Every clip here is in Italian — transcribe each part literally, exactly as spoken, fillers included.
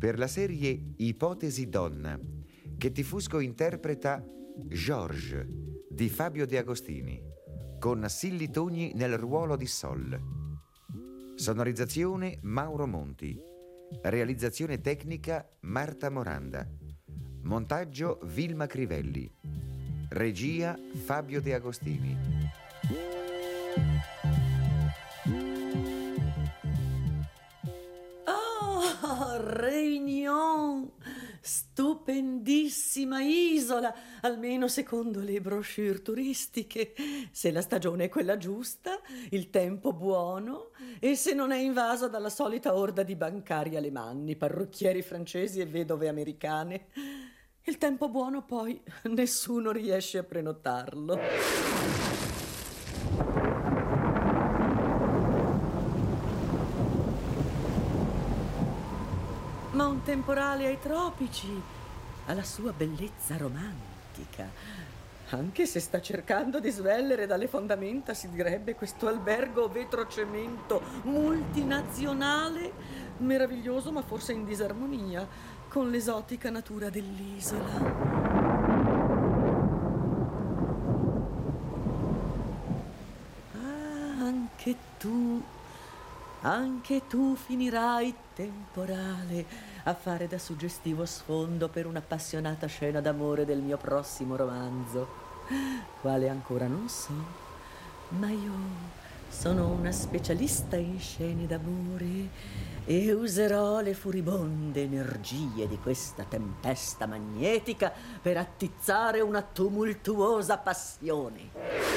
per la serie Ipotesi donna, che Tifusco interpreta Georges di Fabio De Agostini, con Silly Togni nel ruolo di Sol. Sonorizzazione Mauro Monti. Realizzazione tecnica Marta Moranda. Montaggio Vilma Crivelli. Regia Fabio De Agostini. Oh, Réunion! Stupendissima isola, almeno secondo le brochure turistiche. Se la stagione è quella giusta, il tempo buono e se non è invasa dalla solita orda di bancari alemanni, parrucchieri francesi e vedove americane. Il tempo buono poi nessuno riesce a prenotarlo. Ma un temporale ai tropici ha la sua bellezza romantica. Anche se sta cercando di svellere dalle fondamenta, si direbbe, questo albergo vetrocemento multinazionale, meraviglioso ma forse in disarmonia con l'esotica natura dell'isola. Ah, anche tu... Anche tu finirai, temporale, a fare da suggestivo sfondo per un'appassionata scena d'amore del mio prossimo romanzo, quale ancora non so, ma io sono una specialista in scene d'amore e userò le furibonde energie di questa tempesta magnetica per attizzare una tumultuosa passione.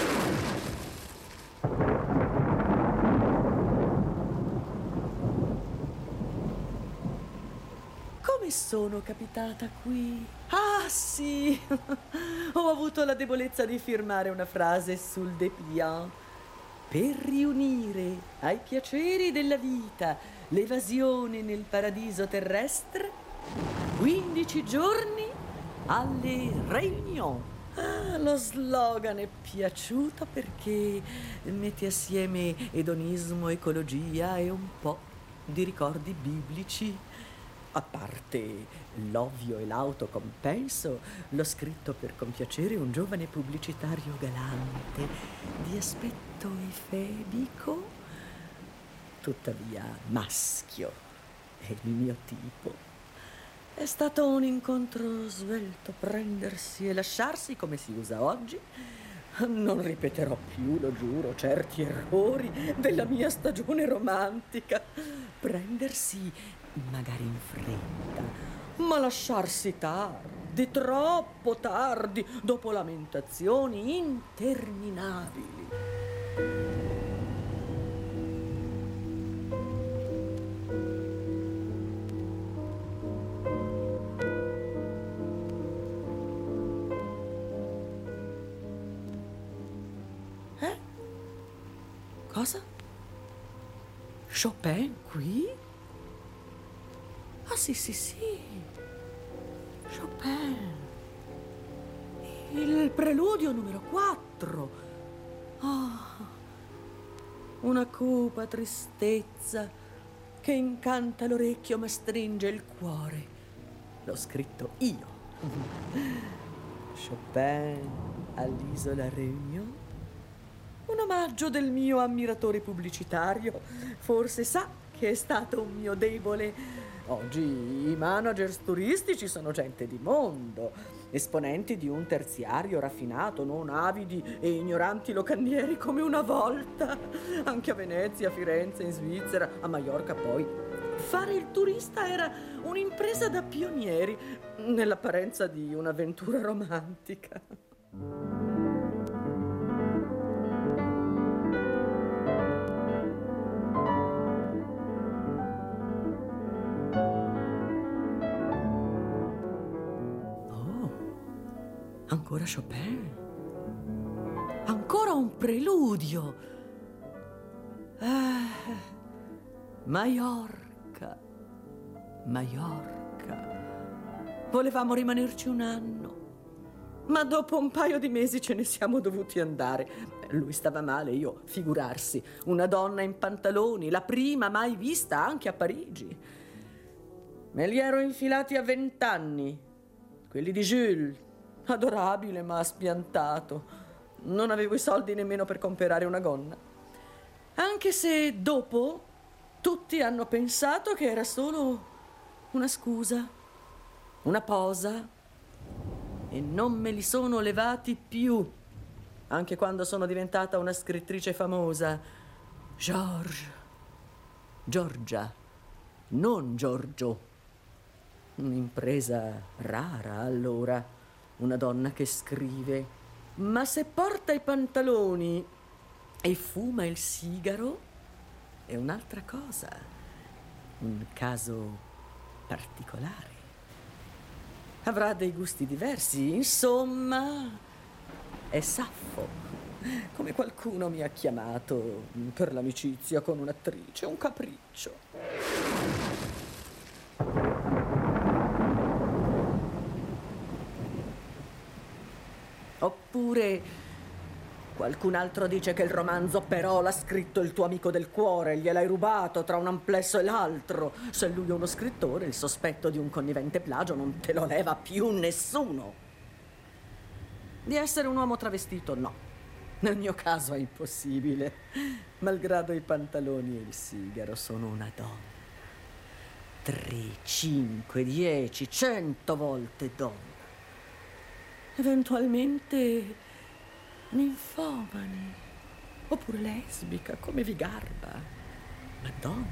Come sono capitata qui? Ah, sì! Ho avuto la debolezza di firmare una frase sul dépliant. Per riunire ai piaceri della vita l'evasione nel paradiso terrestre, quindici giorni alle Réunion. Ah, lo slogan è piaciuto perché mette assieme edonismo, ecologia e un po' di ricordi biblici. A parte l'ovvio e l'autocompenso, l'ho scritto per compiacere un giovane pubblicitario galante, di aspetto efebico, tuttavia maschio, è il mio tipo. È stato un incontro svelto, prendersi e lasciarsi come si usa oggi. Non ripeterò più, lo giuro, certi errori della mia stagione romantica. Prendersi magari in fretta, ma lasciarsi tardi, troppo tardi, dopo lamentazioni interminabili. Eh? Cosa? Chopin qui? Ah, sì, sì, sì. Chopin. Il preludio numero quattro. Oh, una cupa tristezza che incanta l'orecchio ma stringe il cuore. L'ho scritto io. Chopin all'isola Réunion. Un omaggio del mio ammiratore pubblicitario. Forse sa che è stato un mio debole. Oggi i managers turistici sono gente di mondo, esponenti di un terziario raffinato, non avidi e ignoranti locandieri come una volta. Anche a Venezia, a Firenze, in Svizzera, a Maiorca poi. Fare il turista era un'impresa da pionieri, nell'apparenza di un'avventura romantica. Ancora Chopin? Ancora un preludio? Eh, Maiorca, Maiorca. Volevamo rimanerci un anno, ma dopo un paio di mesi ce ne siamo dovuti andare. Lui stava male, io, figurarsi, una donna in pantaloni, la prima mai vista anche a Parigi. Me li ero infilati a vent'anni, quelli di Jules, adorabile ma spiantato. Non avevo i soldi nemmeno per comprare una gonna. Anche se dopo tutti hanno pensato che era solo una scusa, una posa, e non me li sono levati più, anche quando sono diventata una scrittrice famosa. George, Giorgia, non Giorgio. Un'impresa rara allora, una donna che scrive. Ma se porta i pantaloni e fuma il sigaro è un'altra cosa, un caso particolare. Avrà dei gusti diversi, insomma, è Saffo, come qualcuno mi ha chiamato per l'amicizia con un'attrice, un capriccio. Oppure qualcun altro dice che il romanzo però l'ha scritto il tuo amico del cuore, gliel'hai rubato tra un amplesso e l'altro. Se lui è uno scrittore, il sospetto di un connivente plagio non te lo leva più nessuno. Di essere un uomo travestito, no. Nel mio caso è impossibile. Malgrado i pantaloni e il sigaro, sono una donna. Tre, cinque, dieci, cento volte donna. Eventualmente ninfomane, oppure lesbica, come vi garba. Ma donna.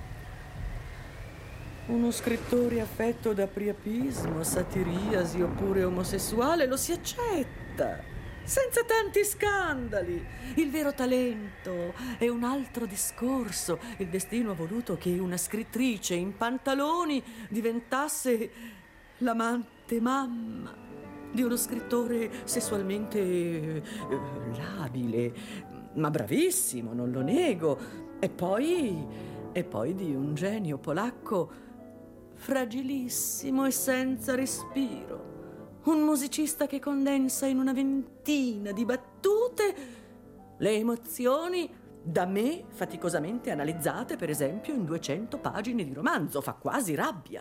Uno scrittore affetto da priapismo, satiriasi oppure omosessuale lo si accetta, senza tanti scandali. Il vero talento è un altro discorso. Il destino ha voluto che una scrittrice in pantaloni diventasse l'amante mamma di uno scrittore sessualmente eh, labile, ma bravissimo, non lo nego. E poi, e poi di un genio polacco fragilissimo e senza respiro. Un musicista che condensa in una ventina di battute le emozioni da me faticosamente analizzate, per esempio, in duecento pagine di romanzo. Fa quasi rabbia.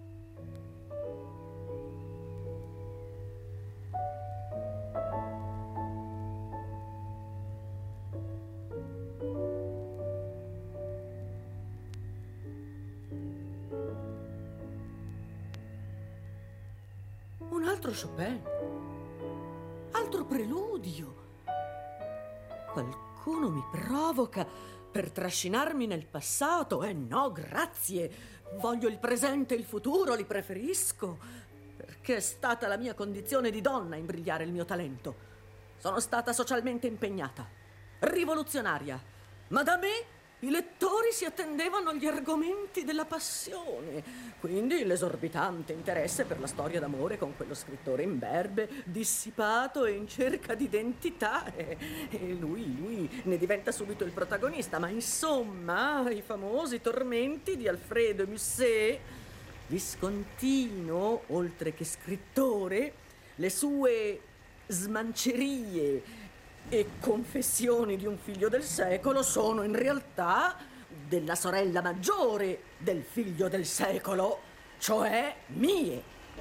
Un altro Chopin, altro preludio. Qualcuno mi provoca per trascinarmi nel passato. Eh no, grazie. Voglio il presente e il futuro, li preferisco, perché è stata la mia condizione di donna a imbrigliare il mio talento. Sono stata socialmente impegnata, rivoluzionaria, ma da me i lettori si attendevano agli argomenti della passione, quindi l'esorbitante interesse per la storia d'amore con quello scrittore imberbe, dissipato e in cerca di identità, e, e lui, lui ne diventa subito il protagonista. Ma insomma, i famosi tormenti di Alfredo Musset, Viscontino, oltre che scrittore, le sue smancerie e confessioni di un figlio del secolo sono in realtà della sorella maggiore del figlio del secolo, cioè mie.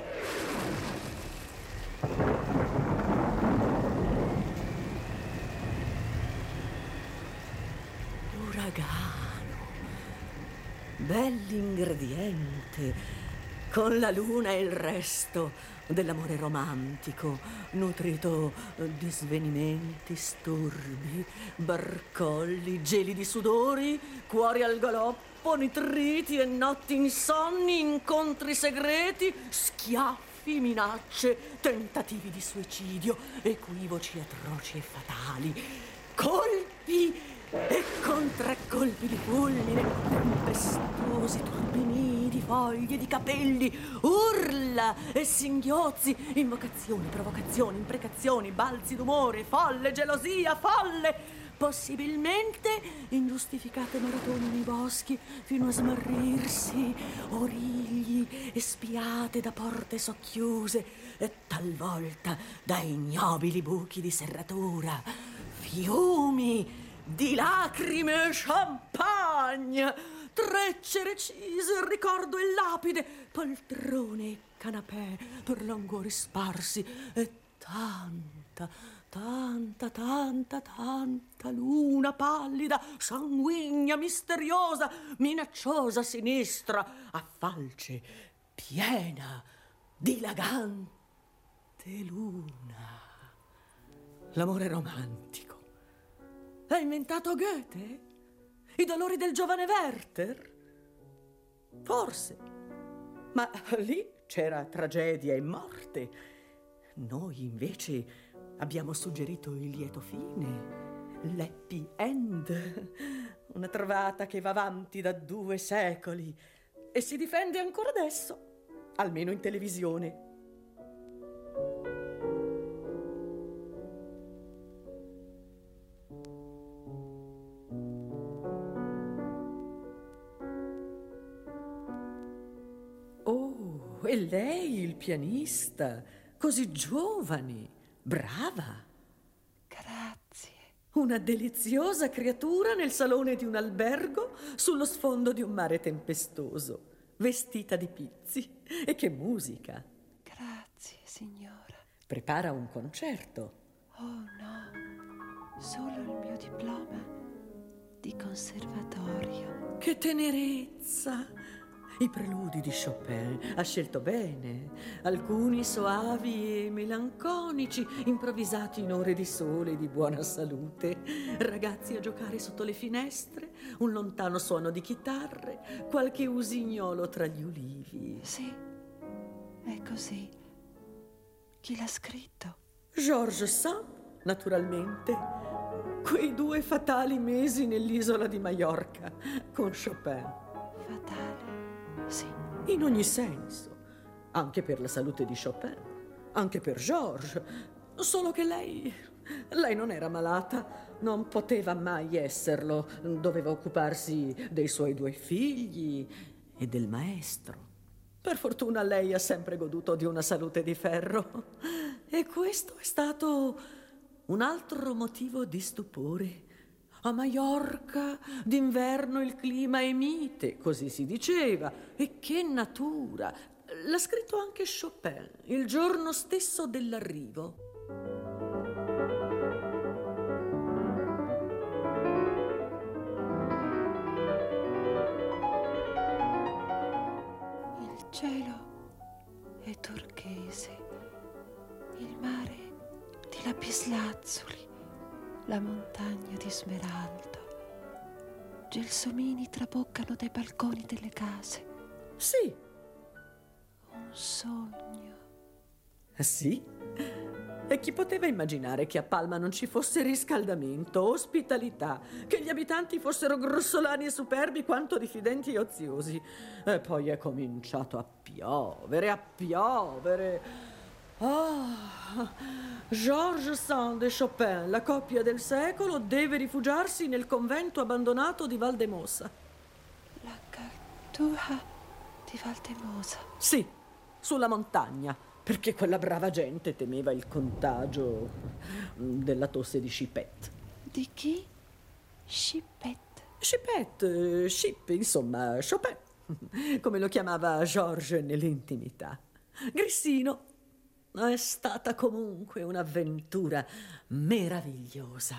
L'uragano, bell'ingrediente, con la luna e il resto dell'amore romantico, nutrito di svenimenti, sturbi, barcolli, gelidi sudori, cuori al galoppo, nitriti e notti insonni, incontri segreti, schiaffi, minacce, tentativi di suicidio, equivoci atroci e fatali, colpi e contraccolpi di fulmine, tempestosi turbini di foglie, di capelli, urla e singhiozzi, invocazioni, provocazioni, imprecazioni, balzi d'umore, folle, gelosia, folle, possibilmente ingiustificate maratone nei boschi fino a smarrirsi, origli e spiate da porte socchiuse e talvolta da ignobili buchi di serratura, fiumi di lacrime e champagne, trecce recise, ricordo e lapide, poltrone e canapè per languori sparsi e tanta, tanta, tanta, tanta luna pallida, sanguigna, misteriosa, minacciosa, sinistra, a falce, piena, dilagante luna. L'amore romantico. L'ha inventato Goethe? I dolori del giovane Werther? Forse. Ma lì c'era tragedia e morte. Noi invece abbiamo suggerito il lieto fine, l'happy end. Una trovata che va avanti da due secoli e si difende ancora adesso, almeno in televisione. Oh, e lei, il pianista, così giovane, brava. Grazie. Una deliziosa creatura nel salone di un albergo sullo sfondo di un mare tempestoso, vestita di pizzi. E che musica! Grazie, signora. Prepara un concerto. Oh no, solo il mio diploma di conservatorio. Che tenerezza! I preludi di Chopin ha scelto bene, alcuni soavi e melanconici, improvvisati in ore di sole e di buona salute, ragazzi a giocare sotto le finestre, un lontano suono di chitarre, qualche usignolo tra gli ulivi. Sì, è così. Chi l'ha scritto? Georges Sand, naturalmente. Quei due fatali mesi nell'isola di Maiorca con Chopin. Fatale. Sì. In ogni senso, anche per la salute di Chopin, anche per Georges, solo che lei, lei non era malata, non poteva mai esserlo, doveva occuparsi dei suoi due figli e del maestro. Per fortuna lei ha sempre goduto di una salute di ferro e questo è stato un altro motivo di stupore. A Maiorca d'inverno il clima è mite, così si diceva. E che natura! L'ha scritto anche Chopin, il giorno stesso dell'arrivo. Il cielo è turchese, il mare di lapislazzuli, la montagna di smeraldo. Gelsomini traboccano dai balconi delle case. Sì. Un sogno. Sì? E chi poteva immaginare che a Palma non ci fosse riscaldamento, ospitalità, che gli abitanti fossero grossolani e superbi quanto diffidenti e oziosi? E poi è cominciato a piovere, a piovere... Ah, Georges Sand e Chopin, la coppia del secolo, deve rifugiarsi nel convento abbandonato di Valdemosa. La Cartuja di Valdemosa. Sì, sulla montagna, perché quella brava gente temeva il contagio della tosse di Chipette. Di chi? Chipette. Chipette, Chip, insomma, Chopin, come lo chiamava Georges nell'intimità. Grissino. È stata comunque un'avventura meravigliosa.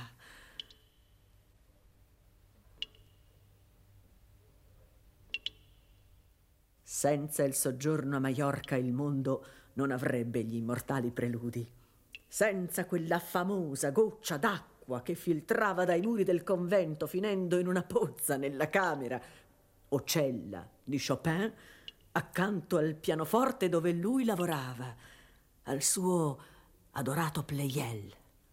Senza il soggiorno a Maiorca il mondo non avrebbe gli immortali preludi. Senza quella famosa goccia d'acqua che filtrava dai muri del convento finendo in una pozza nella camera o cella di Chopin, accanto al pianoforte dove lui lavorava, al suo adorato Pleyel.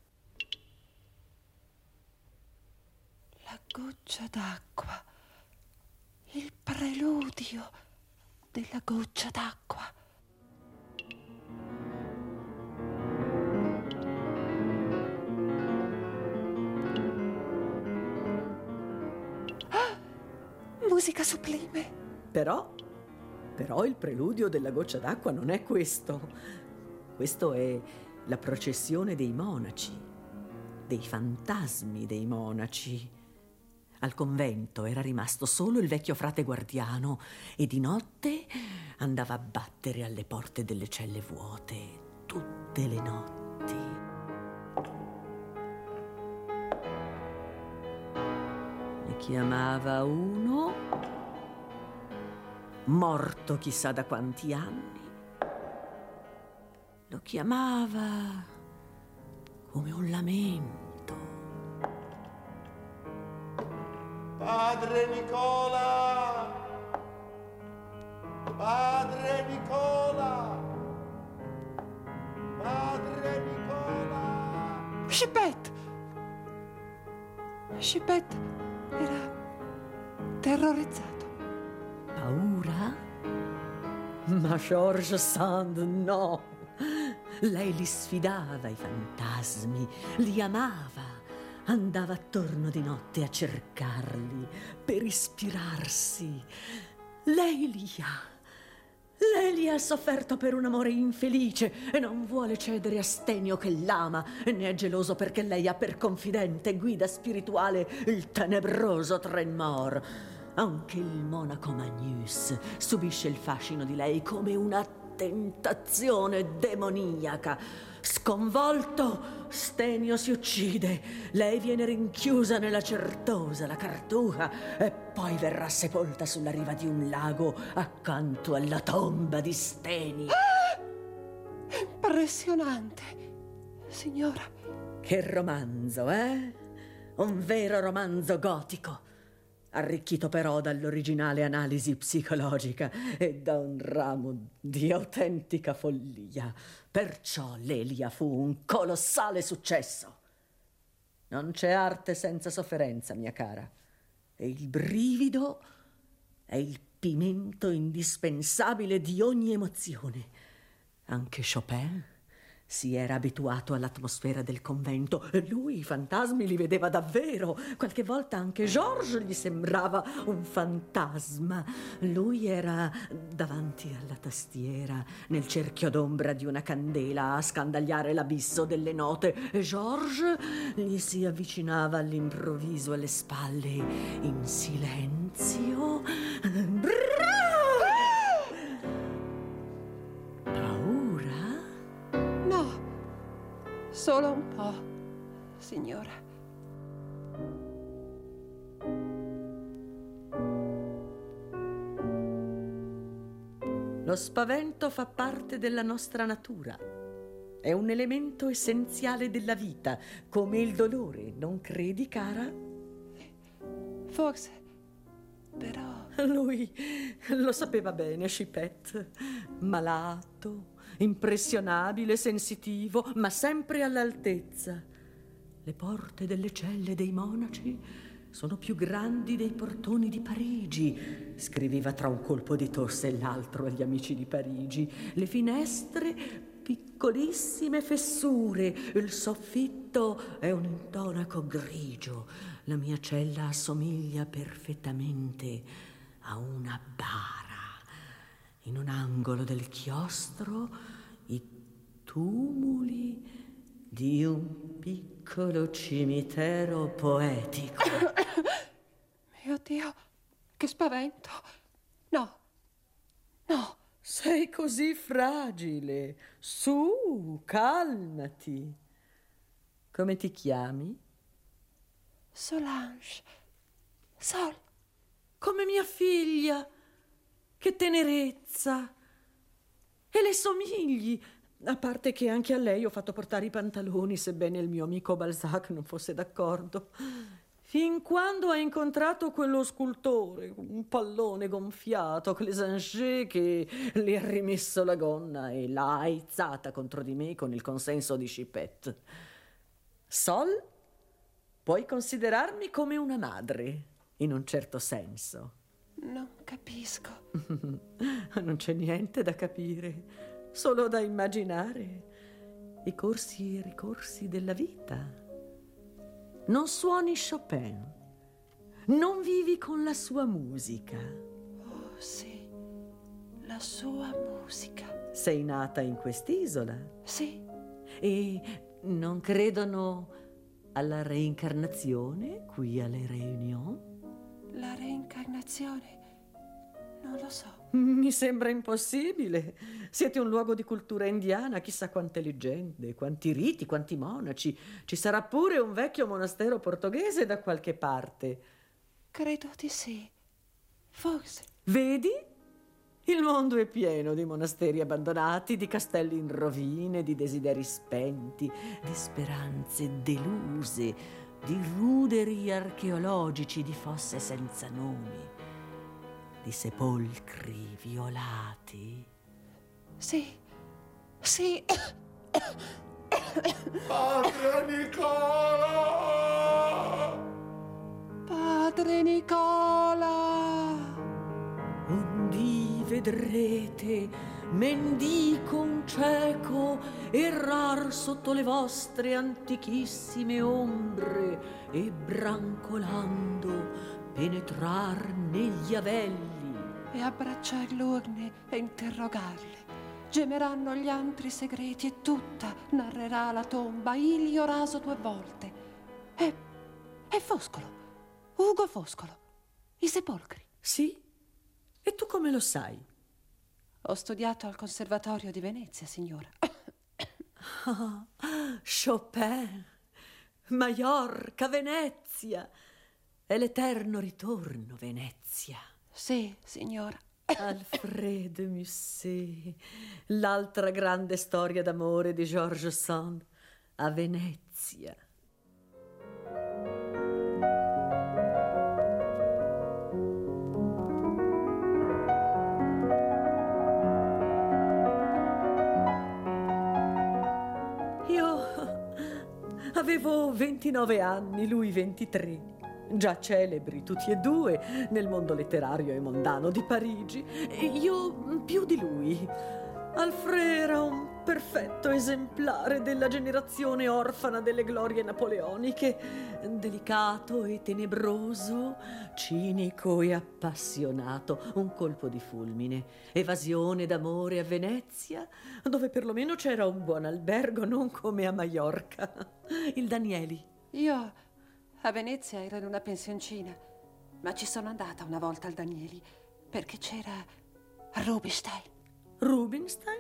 La goccia d'acqua, il preludio della goccia d'acqua. Ah, musica sublime. Però, però il preludio della goccia d'acqua non è questo. Questo è la processione dei monaci, dei fantasmi dei monaci. Al convento era rimasto solo il vecchio frate guardiano e di notte andava a battere alle porte delle celle vuote tutte le notti. Ne chiamava uno, morto chissà da quanti anni. Lo chiamava come un lamento. Padre Nicola! Padre Nicola! Padre Nicola! Chipette! Chipette era terrorizzato. Paura? Ma George Sand no! Lei li sfidava, i fantasmi, li amava. Andava attorno di notte a cercarli per ispirarsi. Lei li ha. Lei li ha sofferto per un amore infelice e non vuole cedere a Stenio che l'ama, e ne è geloso perché lei ha per confidente guida spirituale il tenebroso Trenmor. Anche il monaco Magnus subisce il fascino di lei come una tentazione demoniaca. Sconvolto, Stenio si uccide. Lei viene rinchiusa nella certosa, la Cartuja, e poi verrà sepolta sulla riva di un lago accanto alla tomba di Stenio. Ah! Impressionante, signora. Che romanzo, eh? Un vero romanzo gotico, arricchito però dall'originale analisi psicologica e da un ramo di autentica follia. Perciò l'Elia fu un colossale successo. Non c'è arte senza sofferenza, mia cara, e il brivido è il pimento indispensabile di ogni emozione. Anche Chopin si era abituato all'atmosfera del convento e lui i fantasmi li vedeva davvero. Qualche volta anche Georges gli sembrava un fantasma. Lui era davanti alla tastiera, nel cerchio d'ombra di una candela, a scandagliare l'abisso delle note, e Georges gli si avvicinava all'improvviso alle spalle in silenzio. Solo un po', signora. Lo spavento fa parte della nostra natura. È un elemento essenziale della vita, come il dolore, non credi, cara? Forse, però... Lui lo sapeva bene, Chipette. Malato, impressionabile, sensitivo, ma sempre all'altezza. Le porte delle celle dei monaci sono più grandi dei portoni di Parigi, scriveva tra un colpo di tosse e l'altro agli amici di Parigi. Le finestre, piccolissime fessure, il soffitto è un intonaco grigio. La mia cella assomiglia perfettamente a una bara. In un angolo del chiostro i tumuli di un piccolo cimitero poetico. Mio Dio, che spavento! No, no. Sei così fragile. Su, calmati. Come ti chiami? Solange. Sol. Come mia figlia. Che tenerezza! E le somigli, a parte che anche a lei ho fatto portare i pantaloni, sebbene il mio amico Balzac non fosse d'accordo. Fin quando ha incontrato quello scultore, un pallone gonfiato, Clésanger, che le ha rimesso la gonna e l'ha aizzata contro di me con il consenso di Chipette. Sol, puoi considerarmi come una madre, in un certo senso. Non capisco. Non c'è niente da capire, solo da immaginare i corsi e ricorsi della vita. Non suoni Chopin, non vivi con la sua musica. Oh sì, la sua musica. Sei nata in quest'isola? Sì. E non credono alla reincarnazione qui alle Réunion? La reincarnazione? Non lo so. Mi sembra impossibile. Siete un luogo di cultura indiana, chissà quante leggende, quanti riti, quanti monaci. Ci sarà pure un vecchio monastero portoghese da qualche parte. Credo di sì. Forse. Vedi? Il mondo è pieno di monasteri abbandonati, di castelli in rovine, di desideri spenti, di speranze deluse, di ruderi archeologici, di fosse senza nomi, di sepolcri violati. Sì, sì. Padre Nicola! Padre Nicola! Ondì vedrete mendico un cieco errar sotto le vostre antichissime ombre e brancolando penetrar negli avelli. E abbracciar l'urne e interrogarle. Gemeranno gli antri segreti e tutta narrerà la tomba, Ilio raso due volte. E, e Foscolo, Ugo Foscolo, i sepolcri. Sì? E tu come lo sai? Ho studiato al Conservatorio di Venezia, signora. Oh, Chopin, Maiorca, Venezia. È l'eterno ritorno, Venezia. Sì, signora. Alfred de Musset, l'altra grande storia d'amore di Georges Sand a Venezia. Avevo ventinove anni, lui ventitré. Già celebri tutti e due nel mondo letterario e mondano di Parigi. E io più di lui. Alfred era un perfetto esemplare della generazione orfana delle glorie napoleoniche. Delicato e tenebroso, cinico e appassionato. Un colpo di fulmine. Evasione d'amore a Venezia, dove perlomeno c'era un buon albergo, non come a Maiorca. Il Danieli. Io a Venezia ero in una pensioncina, ma ci sono andata una volta al Danieli perché c'era Rubinstein. Rubinstein?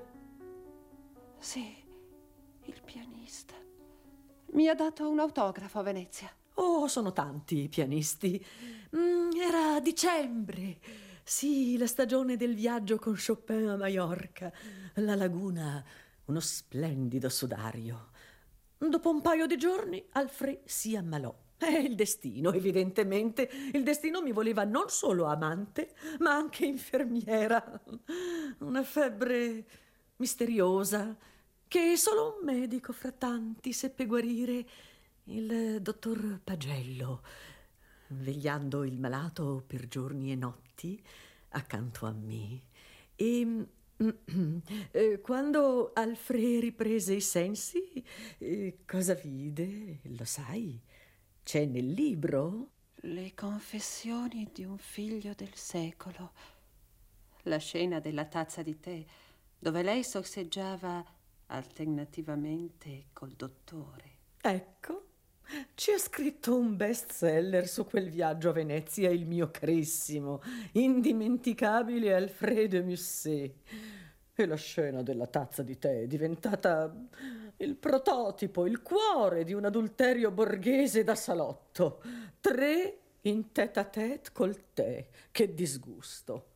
Sì, il pianista. Mi ha dato un autografo a Venezia. Oh, sono tanti i pianisti. Mm, era dicembre. Sì, la stagione del viaggio con Chopin a Maiorca. La laguna, uno splendido sudario. Dopo un paio di giorni Alfred si ammalò. È il destino, evidentemente. Il destino mi voleva non solo amante, ma anche infermiera. Una febbre misteriosa che solo un medico fra tanti seppe guarire, il dottor Pagello, vegliando il malato per giorni e notti accanto a me. E eh, quando Alfred riprese i sensi, eh, cosa vide? Lo sai? C'è nel libro? Le confessioni di un figlio del secolo. La scena della tazza di tè, dove lei sorseggiava alternativamente col dottore. Ecco, ci ha scritto un bestseller su quel viaggio a Venezia, il mio carissimo, indimenticabile Alfred de Musset. E la scena della tazza di tè è diventata il prototipo, il cuore di un adulterio borghese da salotto. Tre in tête-à-tête col tè. Che disgusto.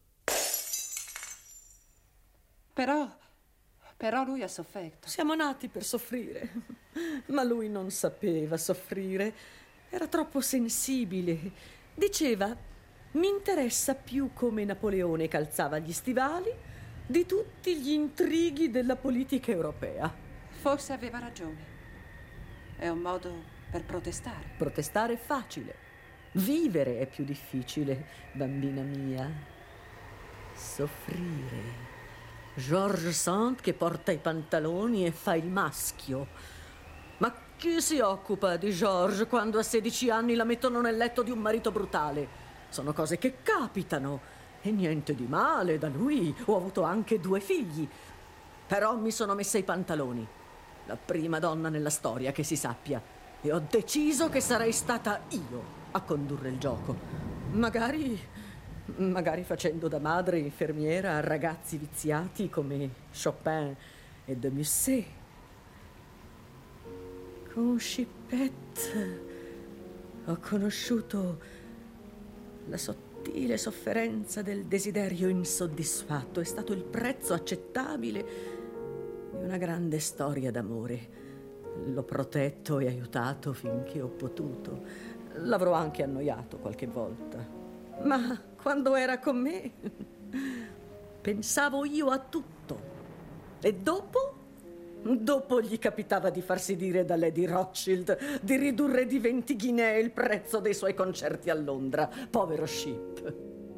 Però, però lui ha sofferto. Siamo nati per soffrire, ma lui non sapeva soffrire. Era troppo sensibile. Diceva, mi interessa più come Napoleone calzava gli stivali di tutti gli intrighi della politica europea. Forse aveva ragione. È un modo per protestare. Protestare è facile. Vivere è più difficile, bambina mia. Soffrire. Georges Sand che porta i pantaloni e fa il maschio. Ma chi si occupa di Georges quando a sedici anni la mettono nel letto di un marito brutale? Sono cose che capitano. E niente di male, da lui ho avuto anche due figli. Però mi sono messa i pantaloni. La prima donna nella storia, che si sappia. E ho deciso che sarei stata io a condurre il gioco. Magari, magari facendo da madre infermiera a ragazzi viziati come Chopin e de Musset. Con Chipette ho conosciuto la sottile sofferenza del desiderio insoddisfatto. È stato il prezzo accettabile di una grande storia d'amore. L'ho protetto e aiutato finché ho potuto. L'avrò anche annoiato qualche volta. Ma quando era con me, pensavo io a tutto. E dopo? Dopo gli capitava di farsi dire da Lady Rothschild di ridurre di venti ghinee il prezzo dei suoi concerti a Londra. Povero Chip.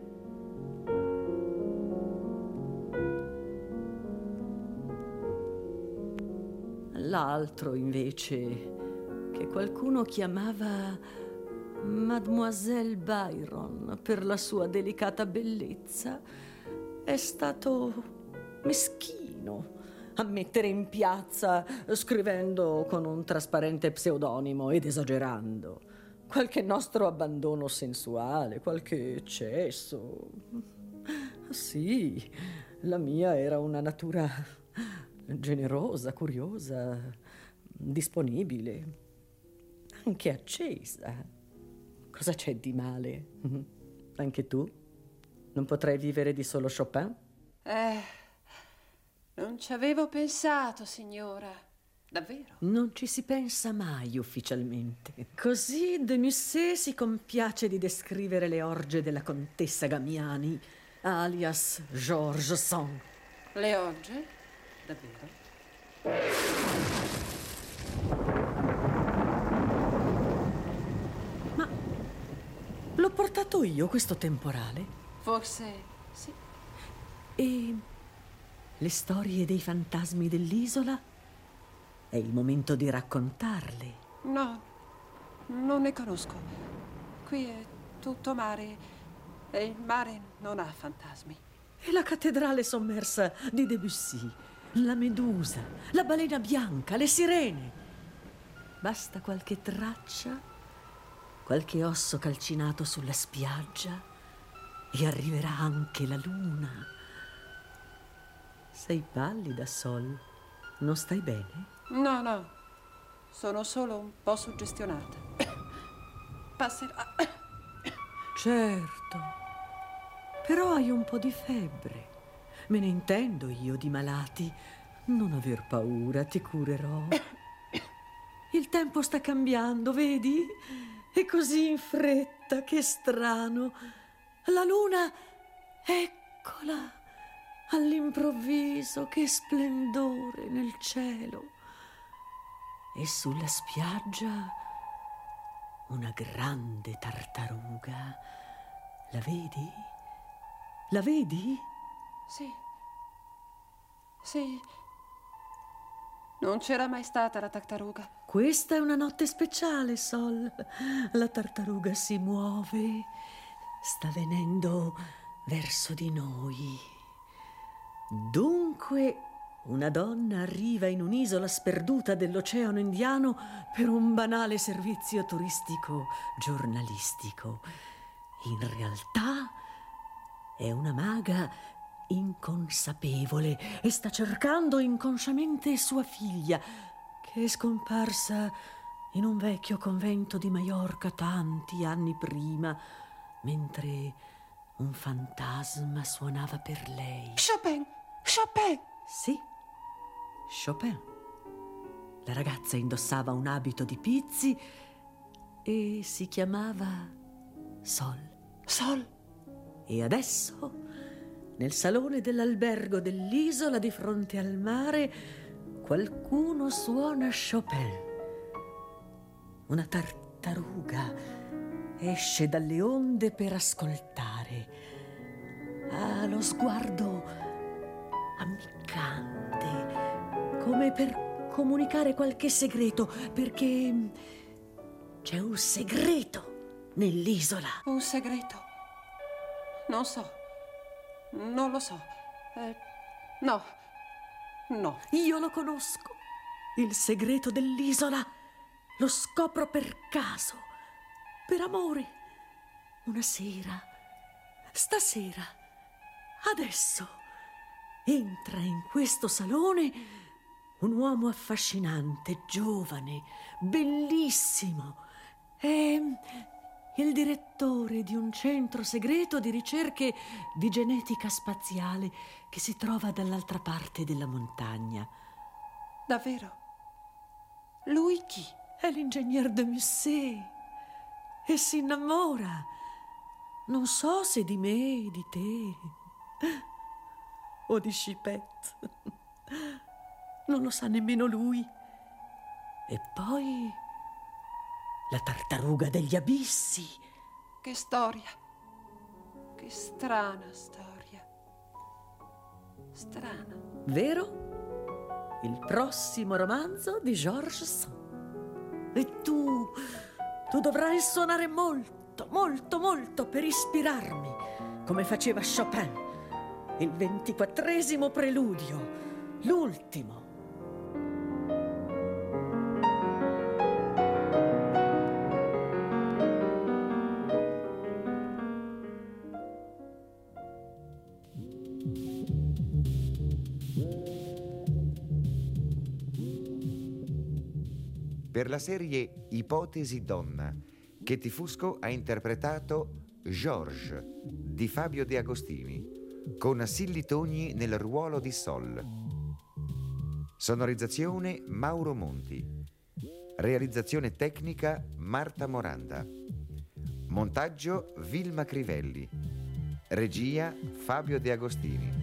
L'altro, invece, che qualcuno chiamava Mademoiselle Byron per la sua delicata bellezza, è stato meschino a mettere in piazza, scrivendo con un trasparente pseudonimo ed esagerando, qualche nostro abbandono sensuale, qualche eccesso. Sì, la mia era una natura generosa, curiosa, disponibile, anche accesa. Cosa c'è di male? Anche tu? Non potrai vivere di solo Chopin? Eh... Non ci avevo pensato, signora. Davvero? Non ci si pensa mai ufficialmente. Così de Musset si compiace di descrivere le orge della contessa Gamiani, alias Georges Sand. Le orge? Davvero? Ma l'ho portato io questo temporale? Forse sì. E le storie dei fantasmi dell'isola? È il momento di raccontarle. No, non ne conosco. Qui è tutto mare e il mare non ha fantasmi. E la cattedrale sommersa di Debussy, la medusa, la balena bianca, le sirene. Basta qualche traccia, qualche osso calcinato sulla spiaggia e arriverà anche la luna. Sei pallida, Sol. Non stai bene? No, no. Sono solo un po' suggestionata. Passerà. Certo. Però hai un po' di febbre. Me ne intendo io di malati. Non aver paura, ti curerò. Il tempo sta cambiando, vedi? È così in fretta, che strano. La luna, eccola. All'improvviso, che splendore nel cielo. E sulla spiaggia una grande tartaruga. La vedi? La vedi? Sì. Sì. Non c'era mai stata la tartaruga. Questa è una notte speciale, Sol. La tartaruga si muove. Sta venendo verso di noi. Dunque, una donna arriva in un'isola sperduta dell'Oceano Indiano per un banale servizio turistico giornalistico. In realtà è una maga inconsapevole e sta cercando inconsciamente sua figlia, che è scomparsa in un vecchio convento di Maiorca tanti anni prima, mentre un fantasma suonava per lei. Chopin! Chopin! Sì, Chopin. La ragazza indossava un abito di pizzi e si chiamava Sol. Sol! E adesso, nel salone dell'albergo dell'isola di fronte al mare, qualcuno suona Chopin. Una tartaruga esce dalle onde per ascoltare. Ha lo sguardo ammiccante, come per comunicare qualche segreto, perché c'è un segreto nell'isola. Un segreto? Non so. Non lo so. Eh, no. No. Io lo conosco. Il segreto dell'isola lo scopro per caso, per amore. una sera, stasera, adesso, entra in questo salone un uomo affascinante, giovane, bellissimo. È il direttore di un centro segreto di ricerche di genetica spaziale che si trova dall'altra parte della montagna. Davvero? Lui chi? È l'ingegner de Musset e si innamora. Non so se di me, di te o di Chipette. Non lo sa nemmeno lui. E poi la tartaruga degli abissi. Che storia. Che strana storia. Strana. Vero? Il prossimo romanzo di Georges Sand. E tu, tu dovrai suonare molto, molto, molto per ispirarmi, come faceva Chopin. Il ventiquattresimo preludio, l'ultimo. Per la serie Ipotesi donna, Chetti Fusco ha interpretato Georges di Fabio De Agostini, con Silly Togni nel ruolo di Sol. Sonorizzazione Mauro Monti. Realizzazione tecnica Marta Moranda. Montaggio Vilma Crivelli. Regia Fabio De Agostini.